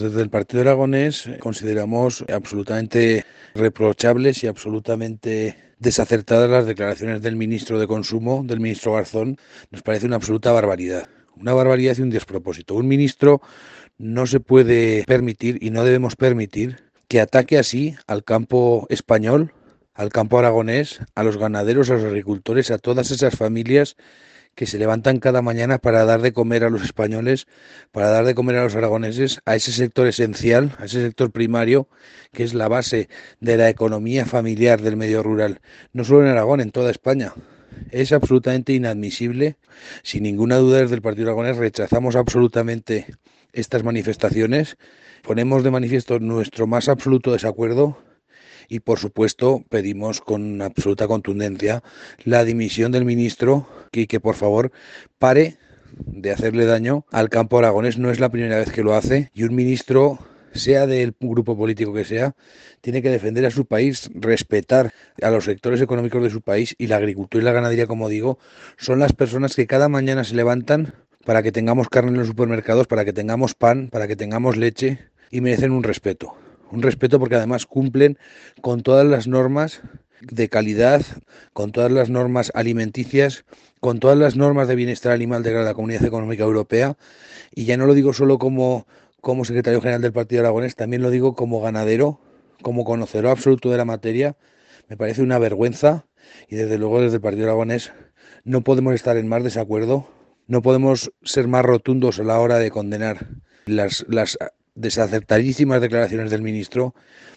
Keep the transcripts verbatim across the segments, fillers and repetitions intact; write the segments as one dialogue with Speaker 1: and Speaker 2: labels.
Speaker 1: Desde el Partido Aragonés consideramos absolutamente reprochables y absolutamente desacertadas las declaraciones del ministro de Consumo, del ministro Garzón. Nos parece una absoluta barbaridad, una barbaridad y un despropósito. Un ministro no se puede permitir y no debemos permitir que ataque así al campo español, al campo aragonés, a los ganaderos, a los agricultores, a todas esas familias que se levantan cada mañana para dar de comer a los españoles, para dar de comer a los aragoneses, a ese sector esencial, a ese sector primario, que es la base de la economía familiar del medio rural, no solo en Aragón, en toda España. Es absolutamente inadmisible. Sin ninguna duda, desde el Partido Aragonés rechazamos absolutamente estas manifestaciones, ponemos de manifiesto nuestro más absoluto desacuerdo y, por supuesto, pedimos con absoluta contundencia la dimisión del ministro y que, por favor, pare de hacerle daño al campo aragonés. No es la primera vez que lo hace y un ministro, sea del grupo político que sea, tiene que defender a su país, respetar a los sectores económicos de su país, y la agricultura y la ganadería, como digo, son las personas que cada mañana se levantan para que tengamos carne en los supermercados, para que tengamos pan, para que tengamos leche, y merecen un respeto. Un respeto porque además cumplen con todas las normas de calidad, con todas las normas alimenticias, con todas las normas de bienestar animal de la Comunidad Económica Europea. Y ya no lo digo solo como, como secretario general del Partido Aragonés, también lo digo como ganadero, como conocedor absoluto de la materia. Me parece una vergüenza y desde luego desde el Partido Aragonés no podemos estar en más desacuerdo, no podemos ser más rotundos a la hora de condenar las, las desacertadísimas declaraciones del ministro,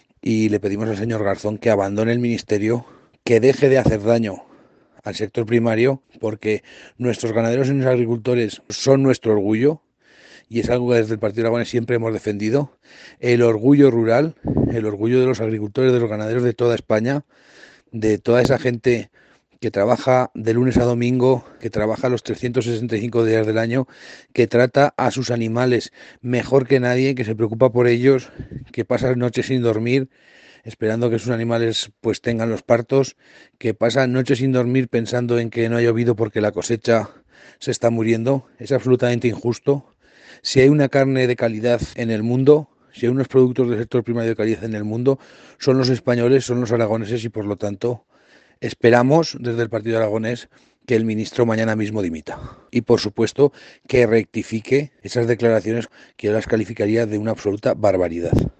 Speaker 1: y le pedimos al señor Garzón que abandone el ministerio, que deje de hacer daño al sector primario, porque nuestros ganaderos y nuestros agricultores son nuestro orgullo y es algo que desde el Partido Aragonés siempre hemos defendido. El orgullo rural, el orgullo de los agricultores, de los ganaderos de toda España, de toda esa gente que trabaja de lunes a domingo, que trabaja los trescientos sesenta y cinco días del año, que trata a sus animales mejor que nadie, que se preocupa por ellos, que pasa noches sin dormir esperando que sus animales pues tengan los partos, que pasa noches sin dormir pensando en que no ha llovido porque la cosecha se está muriendo. Es absolutamente injusto. Si hay una carne de calidad en el mundo, si hay unos productos del sector primario de calidad en el mundo, son los españoles, son los aragoneses, y por lo tanto esperamos desde el Partido Aragonés que el ministro mañana mismo dimita. Y por supuesto que rectifique esas declaraciones que yo las calificaría de una absoluta barbaridad.